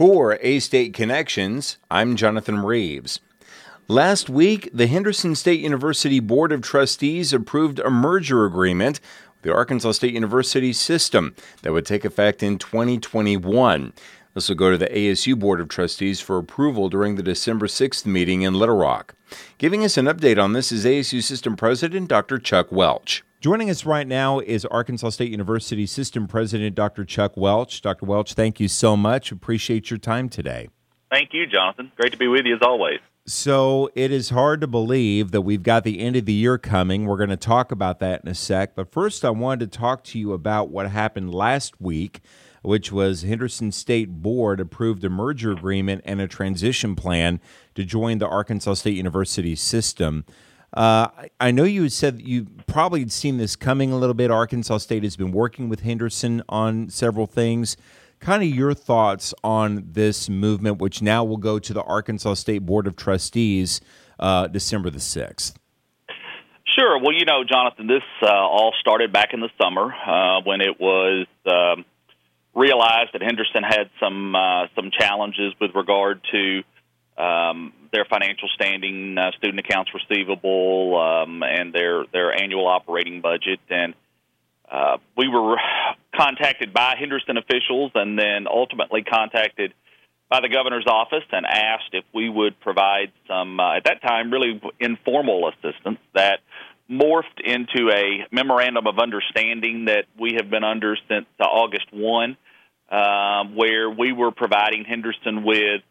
For A-State Connections, I'm Jonathan Reeves. Last week, the Henderson State University Board of Trustees approved a merger agreement with the Arkansas State University system that would take effect in 2021. This will go to the ASU Board of Trustees for approval during the December 6th meeting in Little Rock. Giving us an update on this is ASU System President Dr. Chuck Welch. Joining us right now is Arkansas State University System President Dr. Chuck Welch. Dr. Welch, thank you so much. Appreciate your time today. Thank you, Jonathan. Great to be with you as always. So it is hard to believe that we've got the end of the year coming. We're going to talk about that in a sec. But first, I wanted to talk to you about what happened last week, which was Henderson State Board approved a merger agreement and a transition plan to join the Arkansas State University system. I know you said you probably had seen this coming a little bit. Arkansas State has been working with Henderson on several things. Kind of your thoughts on this movement, which now will go to the Arkansas State Board of Trustees December the 6th. Sure. Well, you know, Jonathan, this all started back in the summer when it was realized that Henderson had some challenges with regard to their financial standing, student accounts receivable, and their annual operating budget. And we were contacted by Henderson officials and then ultimately contacted by the governor's office and asked if we would provide some, at that time, really informal assistance that morphed into a memorandum of understanding that we have been under since August 1, where we were providing Henderson with,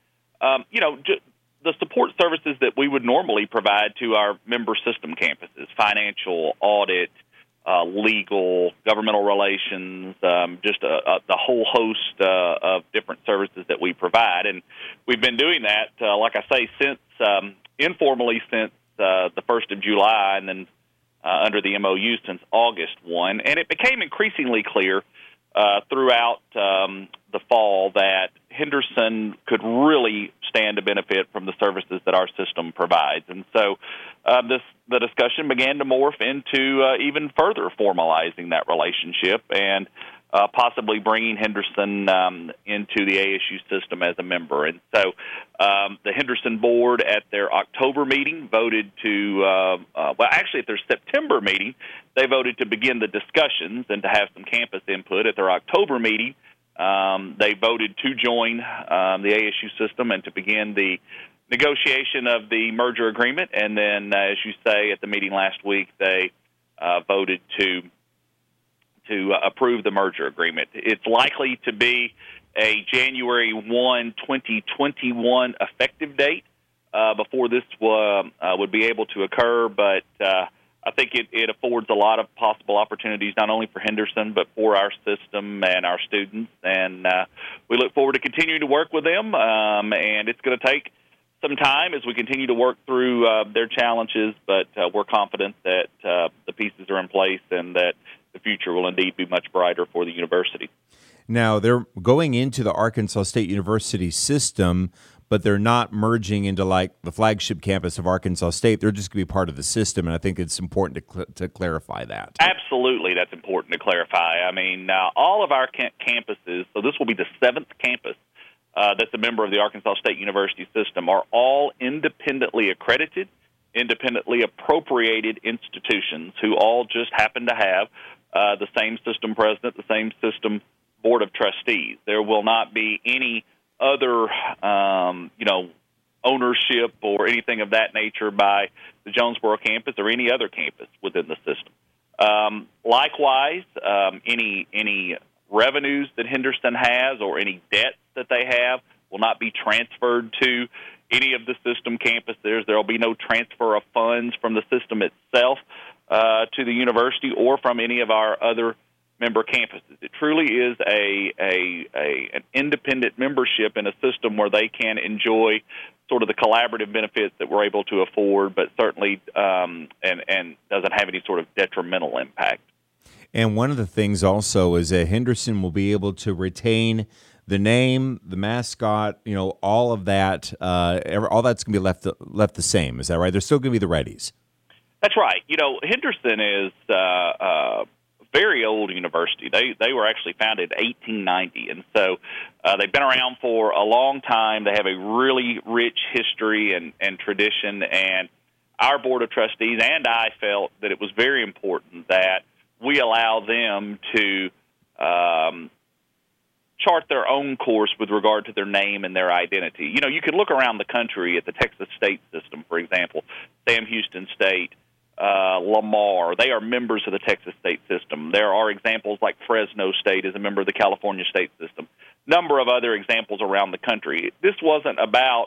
the support services that we would normally provide to our member system campuses: financial, audit, legal, governmental relations, just the whole host of different services that we provide. And we've been doing that, like I say, since informally since the 1st of July, and then under the MOU since August 1. And it became increasingly clear throughout the fall that Henderson could really stand to benefit from the services that our system provides. And so the discussion began to morph into even further formalizing that relationship and possibly bringing Henderson into the ASU system as a member. And so the Henderson board at their October meeting voted to, at their September meeting, they voted to begin the discussions and to have some campus input. At their October meeting, they voted to join the ASU system and to begin the negotiation of the merger agreement. And then, as you say, at the meeting last week, they voted to approve the merger agreement. It's likely to be a January 1, 2021 effective date before this would be able to occur, but I think it affords a lot of possible opportunities, not only for Henderson, but for our system and our students. And we look forward to continuing to work with them, and it's going to take some time as we continue to work through their challenges, but we're confident that the pieces are in place and that the future will indeed be much brighter for the university. Now, they're going into the Arkansas State University system, but they're not merging into like the flagship campus of Arkansas State. They're just going to be part of the system, and I think it's important to clarify that. Absolutely, that's important to clarify. I mean, all of our campuses, so this will be the 7th campus that's a member of the Arkansas State University system, are all independently accredited, independently appropriated institutions who all just happen to have the same system president, the same system board of trustees. There will not be any other, ownership or anything of that nature by the Jonesboro campus or any other campus within the system. Likewise, any revenues that Henderson has or any debts that they have will not be transferred to any of the system campuses. There will be no transfer of funds from the system itself to the university or from any of our other member campuses. It truly is an independent membership in a system where they can enjoy sort of the collaborative benefits that we're able to afford, but certainly and doesn't have any sort of detrimental impact. And one of the things also is that Henderson will be able to retain the name, the mascot, all of that. All that's going to be left the same. Is that right? They're still going to be the Reddies. That's right. Henderson is very old university. They were actually founded in 1890, and so they've been around for a long time. They have a really rich history and tradition, and our Board of Trustees and I felt that it was very important that we allow them to chart their own course with regard to their name and their identity. You know, you could look around the country at the Texas state system, for example, Sam Houston State, Lamar. They are members of the Texas state system. There are examples like Fresno State is a member of the California state system. Number of other examples around the country. This wasn't about,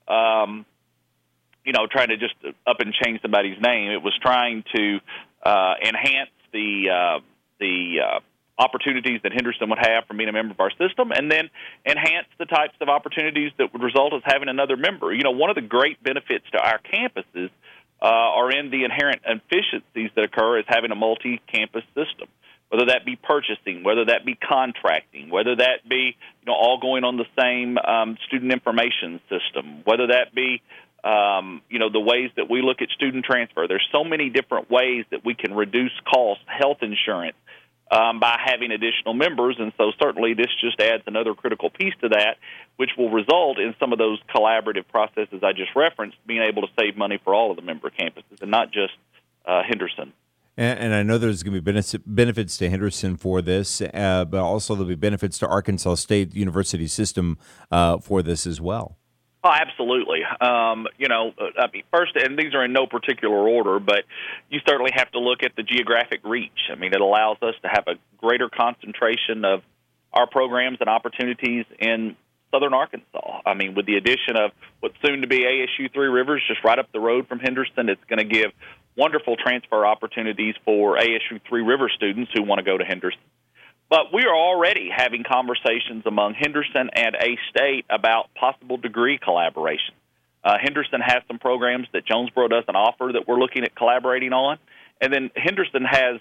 trying to just up and change somebody's name. It was trying to enhance the opportunities that Henderson would have from being a member of our system, and then enhance the types of opportunities that would result as having another member. You know, one of the great benefits to our campuses are in the inherent efficiencies that occur as having a multi-campus system, whether that be purchasing, whether that be contracting, whether that be all going on the same student information system, whether that be the ways that we look at student transfer. There's so many different ways that we can reduce costs, health insurance, by having additional members, and so certainly this just adds another critical piece to that, which will result in some of those collaborative processes I just referenced, being able to save money for all of the member campuses and not just Henderson. And I know there's going to be benefits to Henderson for this, but also there'll be benefits to Arkansas State University system for this as well. Oh, absolutely. First, and these are in no particular order, but you certainly have to look at the geographic reach. I mean, it allows us to have a greater concentration of our programs and opportunities in southern Arkansas. I mean, with the addition of what's soon to be ASU Three Rivers, just right up the road from Henderson, it's going to give wonderful transfer opportunities for ASU Three Rivers students who want to go to Henderson. But we are already having conversations among Henderson and A-State about possible degree collaboration. Henderson has some programs that Jonesboro doesn't offer that we're looking at collaborating on. And then Henderson has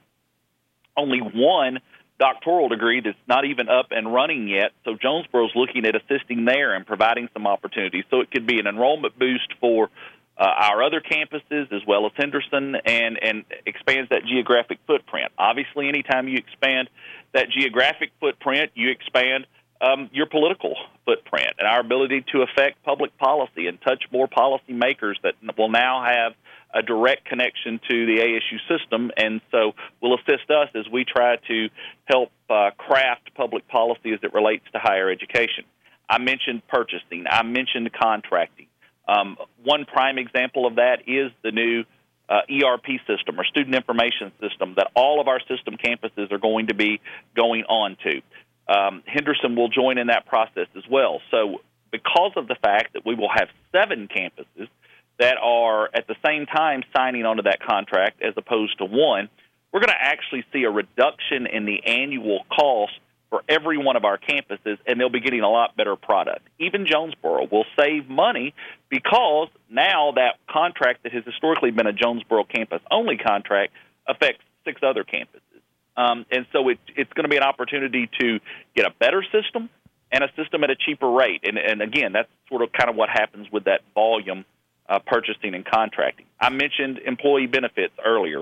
only one doctoral degree that's not even up and running yet, so Jonesboro's looking at assisting there and providing some opportunities. So it could be an enrollment boost for our other campuses as well as Henderson, and expands that geographic footprint. Obviously, anytime you expand that geographic footprint, you expand your political footprint and our ability to affect public policy and touch more policymakers that will now have a direct connection to the ASU system, and so will assist us as we try to help craft public policy as it relates to higher education. I mentioned purchasing. I mentioned contracting. One prime example of that is the new ERP system, or student information system, that all of our system campuses are going to be going on to. Henderson will join in that process as well. So because of the fact that we will have 7 campuses that are at the same time signing onto that contract as opposed to one, we're going to actually see a reduction in the annual cost for every one of our campuses, and they'll be getting a lot better product. Even Jonesboro will save money because now that contract that has historically been a Jonesboro campus-only contract affects 6 other campuses. And so it's going to be an opportunity to get a better system and a system at a cheaper rate. And again, that's sort of kind of what happens with that volume purchasing and contracting. I mentioned employee benefits earlier.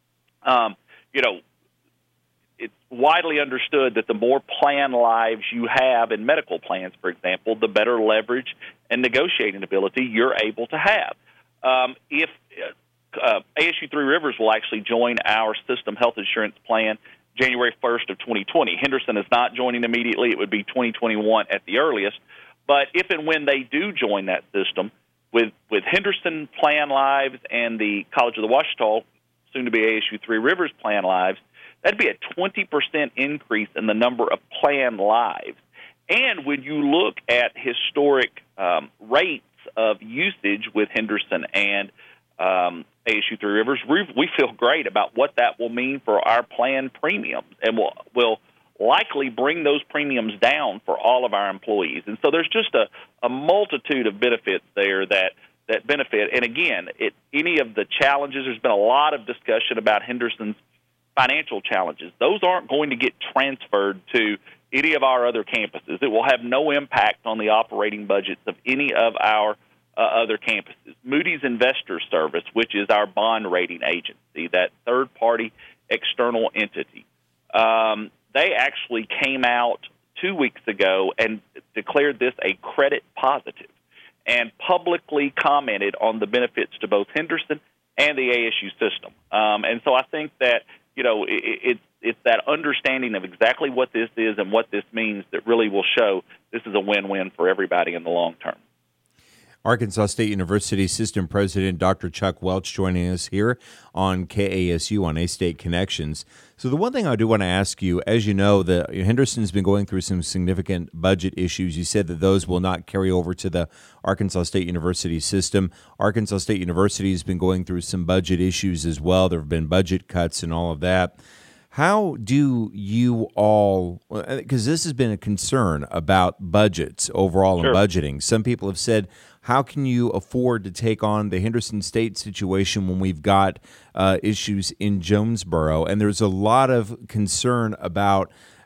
It's widely understood that the more plan lives you have in medical plans, for example, the better leverage and negotiating ability you're able to have. If ASU Three Rivers will actually join our system health insurance plan January 1st of 2020. Henderson is not joining immediately. It would be 2021 at the earliest. But if and when they do join that system, with Henderson plan lives and the College of the Ouachita, soon to be ASU Three Rivers plan lives, that'd be a 20% increase in the number of plan lives. And when you look at historic rates of usage with Henderson and ASU Three Rivers, we feel great about what that will mean for our plan premiums, and will likely bring those premiums down for all of our employees. And so there's just a multitude of benefits there that benefit. And again, any of the challenges, there's been a lot of discussion about Henderson's financial challenges. Those aren't going to get transferred to any of our other campuses. It will have no impact on the operating budgets of any of our other campuses. Moody's Investor Service, which is our bond rating agency, that third-party external entity. They actually came out 2 weeks ago and declared this a credit positive and publicly commented on the benefits to both Henderson and the ASU system. And so I think that, it's that understanding of exactly what this is and what this means that really will show this is a win-win for everybody in the long term. Arkansas State University System President Dr. Chuck Welch joining us here on KASU on A-State Connections. So the one thing I do want to ask you, as you know, Henderson's been going through some significant budget issues. You said that those will not carry over to the Arkansas State University system. Arkansas State University has been going through some budget issues as well. There have been budget cuts and all of that. How do you all, because this has been a concern about budgets overall and budgeting. Some people have said, how can you afford to take on the Henderson State situation when we've got issues in Jonesboro? And there's a lot of concern about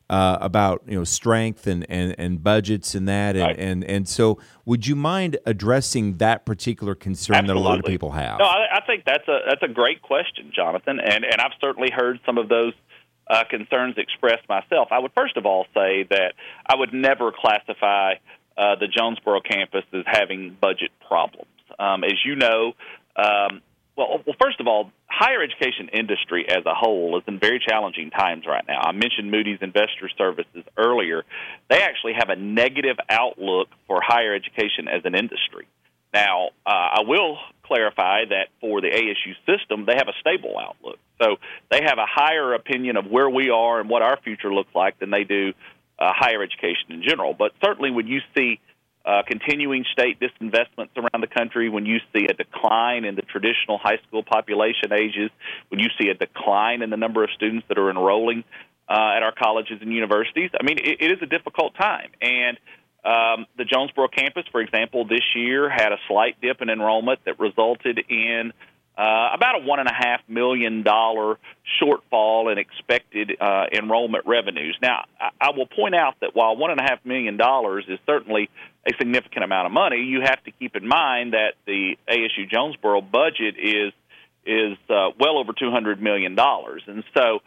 strength and budgets and that. Right. And so would you mind addressing that particular concern Absolutely. that a lot of people have? No, I think that's a great question, Jonathan. And I've certainly heard some of those concerns expressed myself. I would first of all say that I would never classify the Jonesboro campus as having budget problems. As you know, well, first of all, higher education industry as a whole is in very challenging times right now. I mentioned Moody's Investor Services earlier. They actually have a negative outlook for higher education as an industry. Now, I will clarify that for the ASU system, they have a stable outlook. So they have a higher opinion of where we are and what our future looks like than they do higher education in general. But certainly when you see continuing state disinvestments around the country, when you see a decline in the traditional high school population ages, when you see a decline in the number of students that are enrolling at our colleges and universities, I mean, it is a difficult time. And the Jonesboro campus, for example, this year had a slight dip in enrollment that resulted in about a $1.5 million shortfall in expected enrollment revenues. Now, I will point out that while $1.5 million is certainly a significant amount of money, you have to keep in mind that the ASU Jonesboro budget is well over $200 million. And so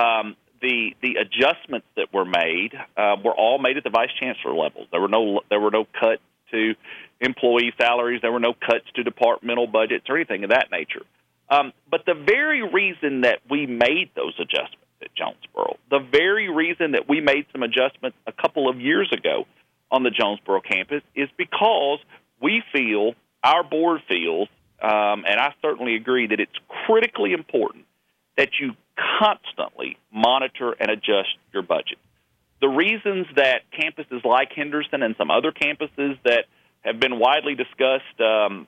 the adjustments that were made were all made at the vice chancellor level. There were no cuts to employee salaries. There were no cuts to departmental budgets or anything of that nature. But the very reason that we made those adjustments at Jonesboro, the very reason that we made some adjustments a couple of years ago on the Jonesboro campus is because we feel, our board feels, and I certainly agree that it's critically important that you constantly monitor and adjust your budget. The reasons that campuses like Henderson and some other campuses that have been widely discussed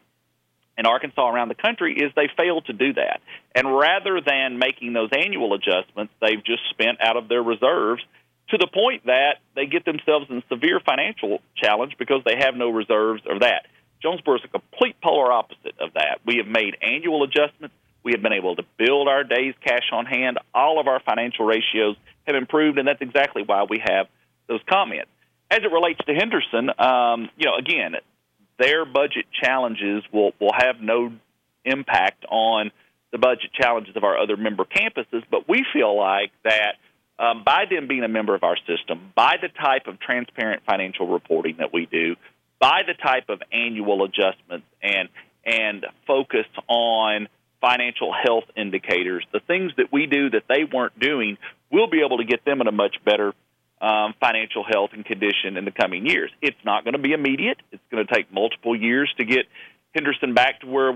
in Arkansas around the country is they failed to do that. And rather than making those annual adjustments, they've just spent out of their reserves to the point that they get themselves in severe financial challenge because they have no reserves or that. Jonesboro is a complete polar opposite of that. We have made annual adjustments. We have been able to build our days cash on hand. All of our financial ratios have improved, and that's exactly why we have those comments. As it relates to Henderson, again, their budget challenges will have no impact on the budget challenges of our other member campuses, but we feel like that by them being a member of our system, by the type of transparent financial reporting that we do, by the type of annual adjustments and focus on financial health indicators, the things that we do that they weren't doing, we'll be able to get them in a much better financial health and condition in the coming years. It's not going to be immediate. It's going to take multiple years to get Henderson back to where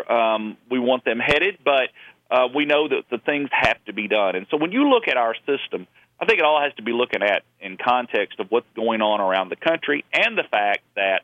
we want them headed, but we know that the things have to be done. And so when you look at our system, I think it all has to be looking at in context of what's going on around the country and the fact that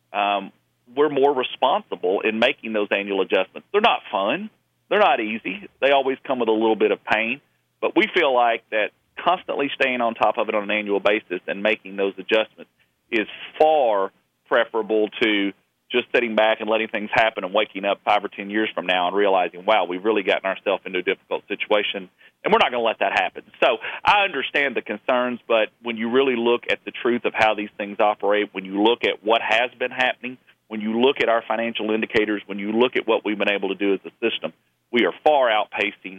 we're more responsible in making those annual adjustments. They're not fun. They're not easy. They always come with a little bit of pain. But we feel like that constantly staying on top of it on an annual basis and making those adjustments is far preferable to just sitting back and letting things happen and waking up 5 or 10 years from now and realizing, wow, we've really gotten ourselves into a difficult situation, and we're not going to let that happen. So I understand the concerns, but when you really look at the truth of how these things operate, when you look at what has been happening, when you look at our financial indicators, when you look at what we've been able to do as a system, we are far outpacing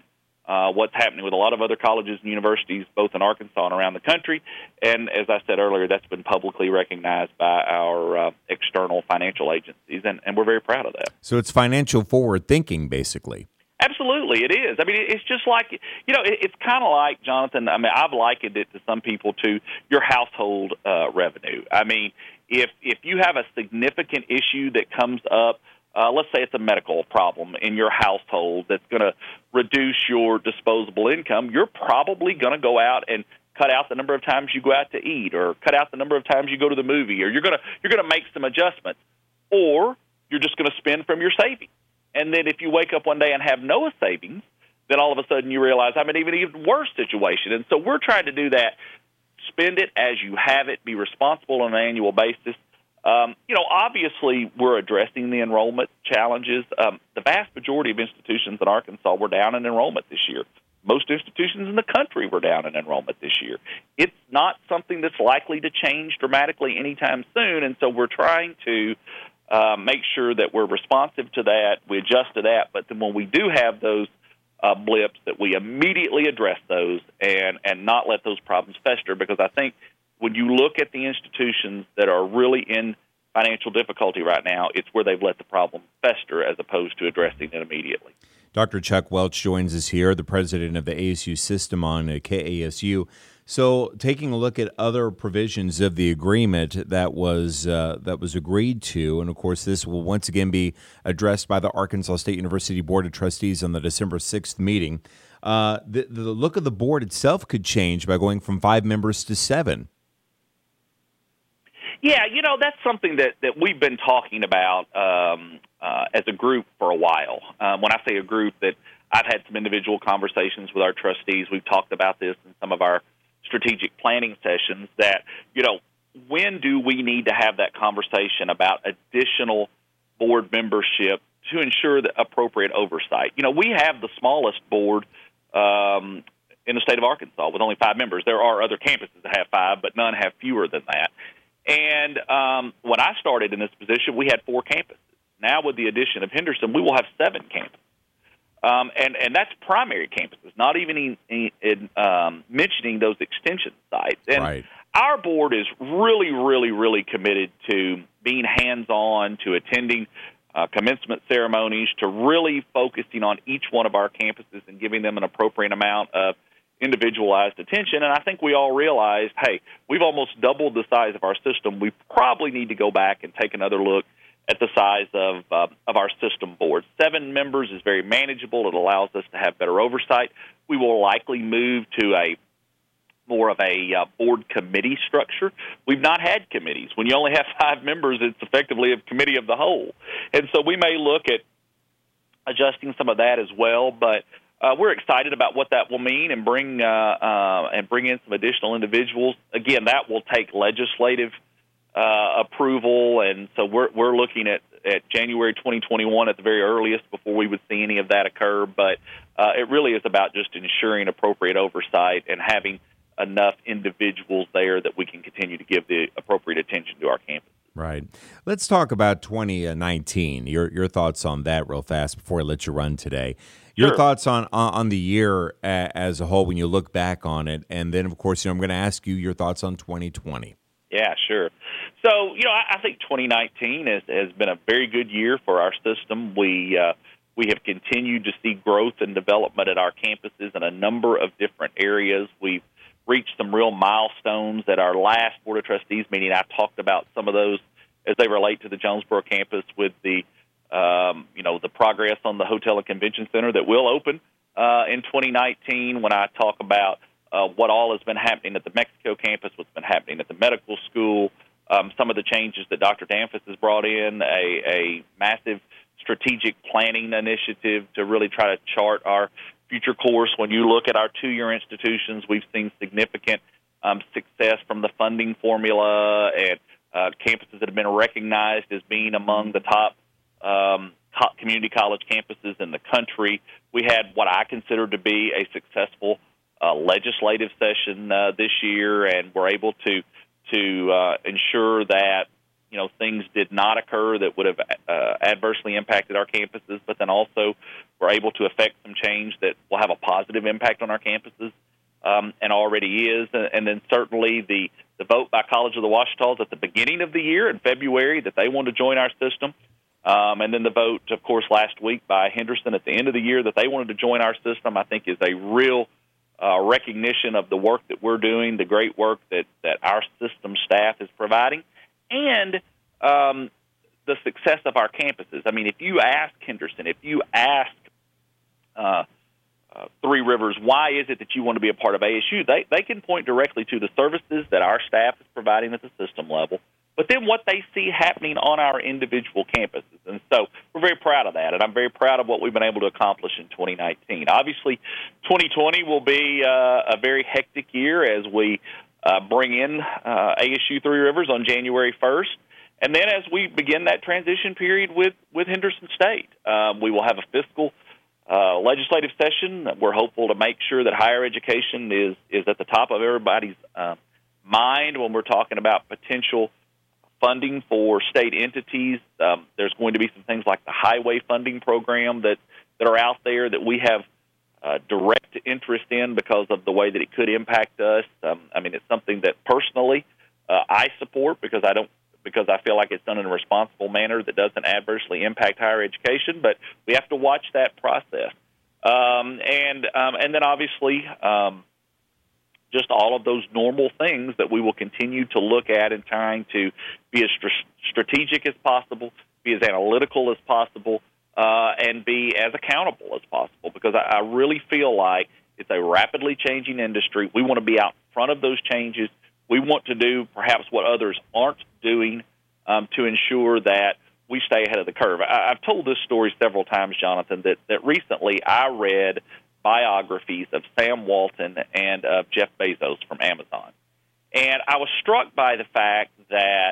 what's happening with a lot of other colleges and universities, both in Arkansas and around the country. And as I said earlier, that's been publicly recognized by our external financial agencies, and we're very proud of that. So it's financial forward thinking, basically. Absolutely, it is. I mean, it's just like, it's kind of like, Jonathan, I mean, I've likened it to some people to your household revenue. I mean, if you have a significant issue that comes up, let's say it's a medical problem in your household that's going to reduce your disposable income, you're probably going to go out and cut out the number of times you go out to eat, or cut out the number of times you go to the movie, or you're going to make some adjustments, or you're just going to spend from your savings. And then if you wake up one day and have no savings, then all of a sudden you realize I'm in an even worse situation. And so we're trying to do that. Spend it as you have it. Be responsible on an annual basis. Obviously we're addressing the enrollment challenges. The vast majority of institutions in Arkansas were down in enrollment this year. Most institutions in the country were down in enrollment this year. It's not something that's likely to change dramatically anytime soon, and so we're trying to make sure that we're responsive to that, we adjust to that, but then when we do have those blips, that we immediately address those and not let those problems fester, because I think when you look at the institutions that are really in financial difficulty right now, it's where they've let the problem fester as opposed to addressing it immediately. Dr. Chuck Welch joins us here, the president of the ASU system on KASU. So, taking a look at other provisions of the agreement that was agreed to, and of course, this will once again be addressed by the Arkansas State University Board of Trustees on the December 6th meeting. The look of the board itself could change by going from 5 members to 7. Yeah, that's something that we've been talking about as a group for a while. When I say a group, that I've had some individual conversations with our trustees. We've talked about this in some of our strategic planning sessions, that, when do we need to have that conversation about additional board membership to ensure the appropriate oversight? We have the smallest board in the state of Arkansas with only 5 members. There are other campuses that have 5, but none have fewer than that. And when I started in this position, we had 4 campuses. Now, with the addition of Henderson, we will have 7 campuses. And that's primary campuses, not even mentioning those extension sites. And right. Our board is really, really, really committed to being hands-on, to attending commencement ceremonies, to really focusing on each one of our campuses and giving them an appropriate amount of individualized attention. And I think we all realized, hey, we've almost doubled the size of our system. We probably need to go back and take another look at the size of our system board. 7 members is very manageable. It allows us to have better oversight. We will likely move to more of a board committee structure. We've not had committees. When you only have 5 members, it's effectively a committee of the whole. And so we may look at adjusting some of that as well, but we're excited about what that will mean and bring in some additional individuals. Again, that will take legislative approval, and so we're looking at January 2021 at the very earliest before we would see any of that occur. But it really is about just ensuring appropriate oversight and having enough individuals there that we can continue to give the appropriate attention to our campus. Right. Let's talk about 2019. Your thoughts on that real fast before I let you run today. Your Sure. thoughts on the year as a whole when you look back on it, and then of course I'm going to ask you your thoughts on 2020. Yeah, sure. So I think 2019 has been a very good year for our system. We have continued to see growth and development at our campuses in a number of different areas. We've reached some real milestones at our last Board of Trustees meeting. I talked about some of those as they relate to the Jonesboro campus with the progress on the Hotel and Convention Center that will open in 2019. When I talk about what all has been happening at the Mexico campus, what's been happening at the medical school, some of the changes that Dr. Danforth has brought in, a massive strategic planning initiative to really try to chart our future course. When you look at our 2-year institutions, we've seen significant success from the funding formula and campuses that have been recognized as being among the top community college campuses in the country. We had what I consider to be a successful legislative session this year, and we're able to ensure that things things did not occur that would have adversely impacted our campuses, but then also we're able to affect some change that will have a positive impact on our campuses, and already is. And then certainly the vote by College of the Ouachitas at the beginning of the year in February that they want to join our system. And then the vote, of course, last week by Henderson at the end of the year that they wanted to join our system, I think is a real recognition of the work that we're doing, the great work that our system staff is providing, and the success of our campuses. I mean, if you ask Henderson, if you ask Three Rivers, why is it that you want to be a part of ASU, they can point directly to the services that our staff is providing at the system level, but then what they see happening on our individual campuses. And so we're very proud of that, and I'm very proud of what we've been able to accomplish in 2019. Obviously, 2020 will be a very hectic year as we bring in ASU Three Rivers on January 1st. And then as we begin that transition period with Henderson State, we will have a fiscal legislative session. We're hopeful to make sure that higher education is at the top of everybody's mind when we're talking about potential funding for state entities. There's going to be some things like the highway funding program that are out there that we have direct interest in because of the way that it could impact us. I mean, it's something that personally I support because I feel like it's done in a responsible manner that doesn't adversely impact higher education. But we have to watch that process, and then obviously just all of those normal things that we will continue to look at in trying to be as strategic as possible, be as analytical as possible, and be as accountable as possible, because I really feel like it's a rapidly changing industry. We want to be out in front of those changes. We want to do perhaps what others aren't doing to ensure that we stay ahead of the curve. I've told this story several times, Jonathan, that recently I read biographies of Sam Walton and of Jeff Bezos from Amazon. And I was struck by the fact that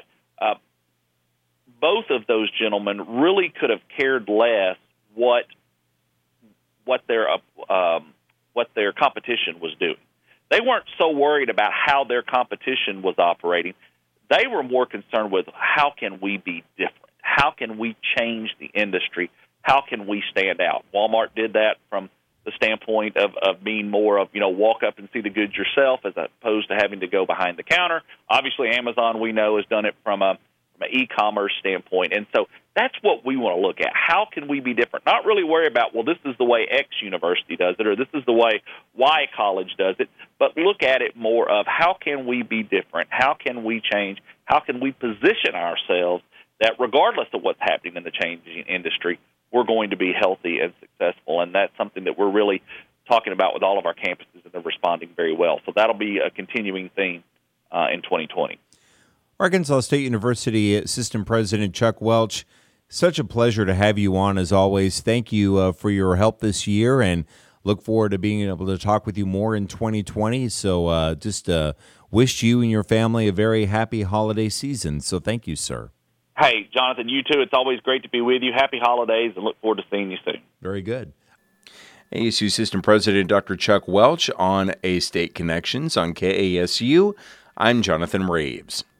both of those gentlemen really could have cared less what their competition was doing. They weren't so worried about how their competition was operating. They were more concerned with how can we be different? How can we change the industry? How can we stand out? Walmart did that from the standpoint of being more of, walk up and see the goods yourself as opposed to having to go behind the counter. Obviously, Amazon, we know, has done it from an e-commerce standpoint. And so that's what we want to look at. How can we be different? Not really worry about, well, this is the way X university does it or this is the way Y college does it, but look at it more of how can we be different? How can we change? How can we position ourselves that regardless of what's happening in the changing industry, we're going to be healthy and successful? And that's something that we're really talking about with all of our campuses, and they're responding very well. So that'll be a continuing theme in 2020. Arkansas State University Assistant President Chuck Welch, such a pleasure to have you on as always. Thank you for your help this year, and look forward to being able to talk with you more in 2020. So just wish you and your family a very happy holiday season. So thank you, sir. Hey, Jonathan, you too. It's always great to be with you. Happy holidays, and look forward to seeing you soon. Very good. ASU System President Dr. Chuck Welch on A-State Connections on KASU. I'm Jonathan Reeves.